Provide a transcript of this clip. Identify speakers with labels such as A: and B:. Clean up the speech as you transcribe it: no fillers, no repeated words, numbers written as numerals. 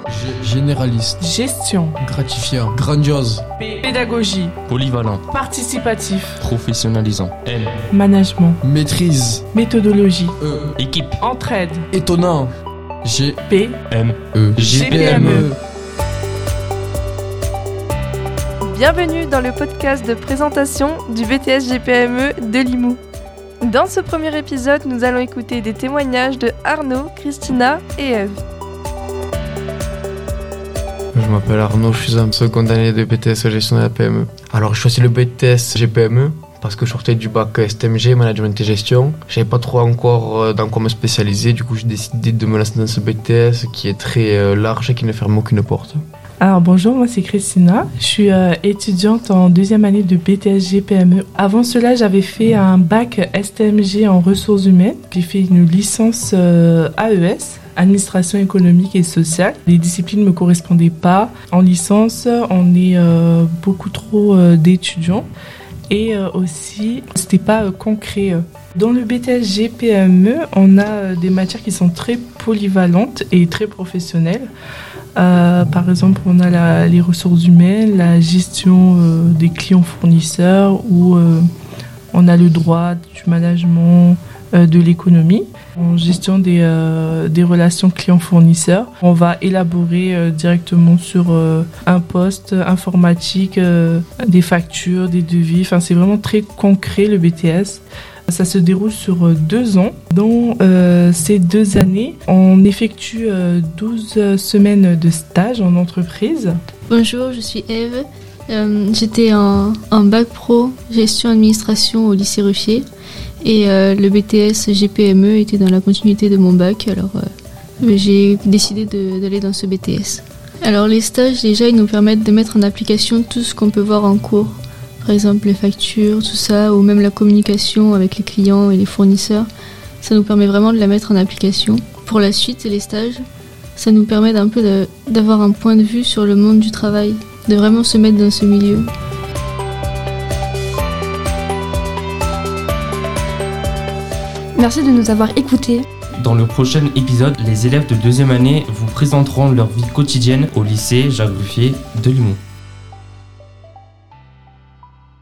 A: Généraliste.
B: Gestion.
A: Gratifiant. Grandiose.
B: Pédagogie.
C: Polyvalent.
B: Participatif.
C: Professionnalisant. M.
B: Management.
A: Maîtrise.
B: Méthodologie.
C: Équipe.
B: Entraide.
A: Étonnant.
B: P.
C: M.
B: GPME.
D: Bienvenue dans le podcast de présentation du BTS GPME de Limoux. Dans ce premier épisode, nous allons écouter des témoignages de Arnaud, Christina et Eve.
E: Je m'appelle Arnaud, je suis en seconde année de BTS Gestion de la PME. Alors j'ai choisi le BTS GPME parce que je sortais du bac STMG, Management et Gestion. Je savais pas trop encore dans quoi me spécialiser, du coup j'ai décidé de me lancer dans ce BTS qui est très large et qui ne ferme aucune porte.
B: Alors bonjour, moi c'est Christina, je suis étudiante en deuxième année de BTS GPME. Avant cela, j'avais fait un bac STMG en ressources humaines. J'ai fait une licence AES, administration économique et sociale. Les disciplines ne me correspondaient pas. En licence, on est beaucoup trop d'étudiants et aussi, c'était pas concret. Dans le BTS GPME, on a des matières qui sont très polyvalentes et très professionnelles. Par exemple, on a les ressources humaines, la gestion des clients fournisseurs ou on a le droit du management de l'économie. En gestion des relations clients-fournisseurs, on va élaborer directement sur un poste informatique des factures, des devis. Enfin, c'est vraiment très concret le BTS. Ça se déroule sur 2 ans. Dans ces 2 années, on effectue 12 semaines de stage en entreprise.
F: Bonjour, je suis Eve. J'étais en bac pro gestion administration au lycée Ruffier et le BTS GPME était dans la continuité de mon bac, alors j'ai décidé d'aller dans ce BTS. Alors les stages, déjà, ils nous permettent de mettre en application tout ce qu'on peut voir en cours. Par exemple les factures, tout ça, ou même la communication avec les clients et les fournisseurs. Ça nous permet vraiment de la mettre en application. Pour la suite, les stages, ça nous permet d'un peu d'avoir un point de vue sur le monde du travail, de vraiment se mettre dans ce milieu.
G: Merci de nous avoir écoutés.
C: Dans le prochain épisode, les élèves de deuxième année vous présenteront leur vie quotidienne au lycée Jacques Ruffier de Limoux.